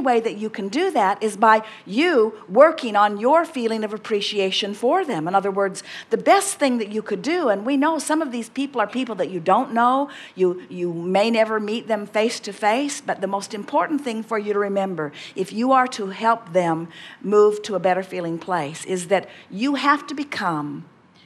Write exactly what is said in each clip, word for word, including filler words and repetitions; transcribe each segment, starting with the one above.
way that you can do that is by you working on your feeling of appreciation for them. In other words, the best thing that you could do, and we know some of these people are people that you don't know, you, you may never meet them face to face, but the most important thing for you to remember, if you are to help them move to a better feeling place, is that you have to become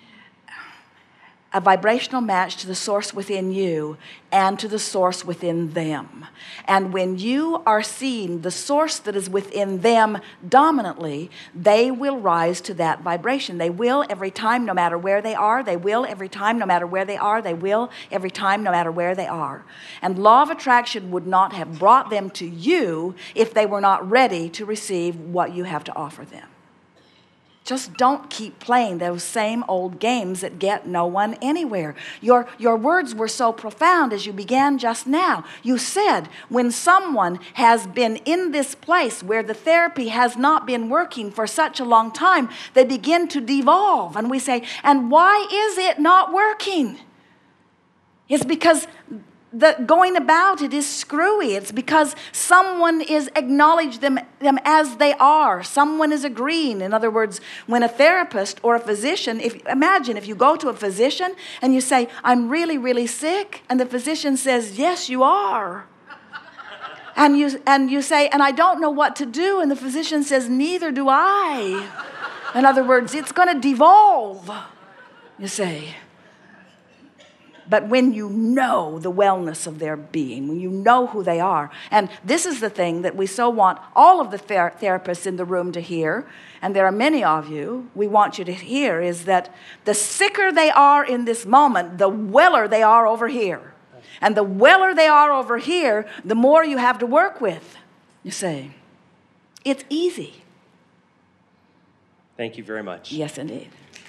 a vibrational match to the source within you and to the source within them. And when you are seeing the source that is within them dominantly, they will rise to that vibration. They will every time, no matter where they are. They will every time, no matter where they are. They will every time, no matter where they are. And law of attraction would not have brought them to you if they were not ready to receive what you have to offer them. Just don't keep playing those same old games that get no one anywhere. Your, your words were so profound as you began just now. You said, when someone has been in this place where the therapy has not been working for such a long time, they begin to devolve. And we say, and why is it not working? It's because the going about it is screwy. It's because someone is acknowledging them, them as they are. Someone is agreeing. In other words, when a therapist or a physician, if imagine if you go to a physician and you say, I'm really, really sick, and the physician says, yes, you are. And you, and you say, and I don't know what to do, and the physician says, neither do I. In other words, it's going to devolve, you say. But when you know the wellness of their being, when you know who they are, and this is the thing that we so want all of the ther- therapists in the room to hear, and there are many of you, we want you to hear, is that the sicker they are in this moment, the weller they are over here. And the weller they are over here, the more you have to work with, you see. It's easy. Thank you very much. Yes, indeed.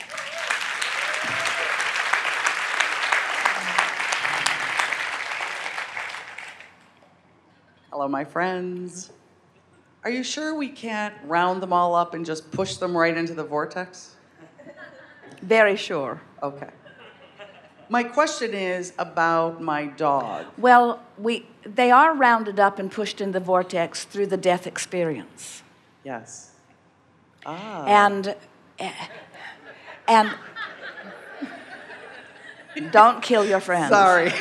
Hello, my friends. Are you sure we can't round them all up and just push them right into the vortex? Very sure. Okay. My question is about my dog. Well, we they are rounded up and pushed in the vortex through the death experience. Yes. Ah. And and don't kill your friends. Sorry.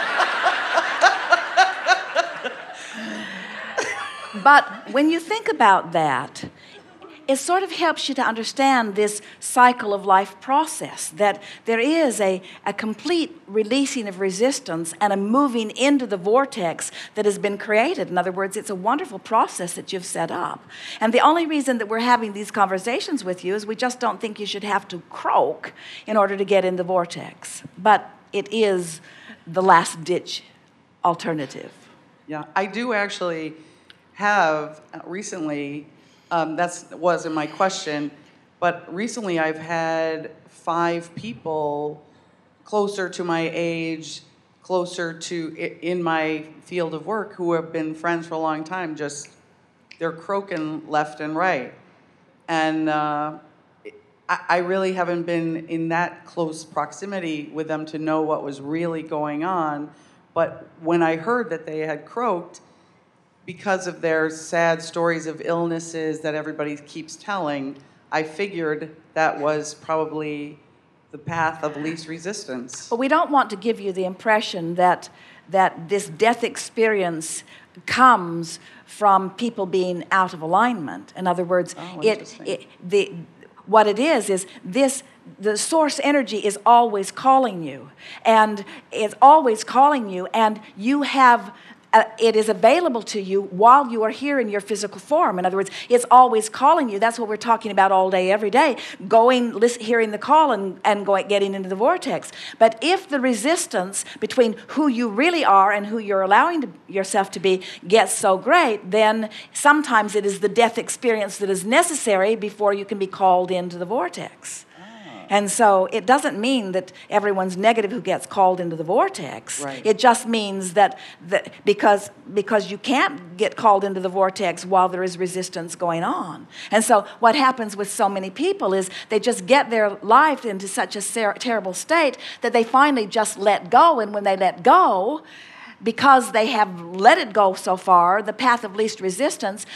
But when you think about that, it sort of helps you to understand this cycle of life process, that there is a, a complete releasing of resistance and a moving into the vortex that has been created. In other words, it's a wonderful process that you've set up. And the only reason that we're having these conversations with you is we just don't think you should have to croak in order to get in the vortex. But it is the last-ditch alternative. Yeah, I do actually have recently, um, that wasn't my question, but recently I've had five people closer to my age, closer to in my field of work who have been friends for a long time, just they're croaking left and right. And uh, I, I really haven't been in that close proximity with them to know what was really going on. But when I heard that they had croaked, because of their sad stories of illnesses that everybody keeps telling, I figured that was probably the path of least resistance. But we don't want to give you the impression that that this death experience comes from people being out of alignment. In other words, oh, it, it the what it is is this the source energy is always calling you, and it's always calling you, and you have Uh, it is available to you while you are here in your physical form. In other words, it's always calling you. That's what we're talking about all day, every day, going, listen, hearing the call and, and going, getting into the vortex. But if the resistance between who you really are and who you're allowing to, yourself to be gets so great, then sometimes it is the death experience that is necessary before you can be called into the vortex. And so it doesn't mean that everyone's negative who gets called into the vortex. Right. It just means that, that because, because you can't get called into the vortex while there is resistance going on. And so what happens with so many people is they just get their life into such a ser- terrible state that they finally just let go. And when they let go, because they have let it go so far, the path of least resistance,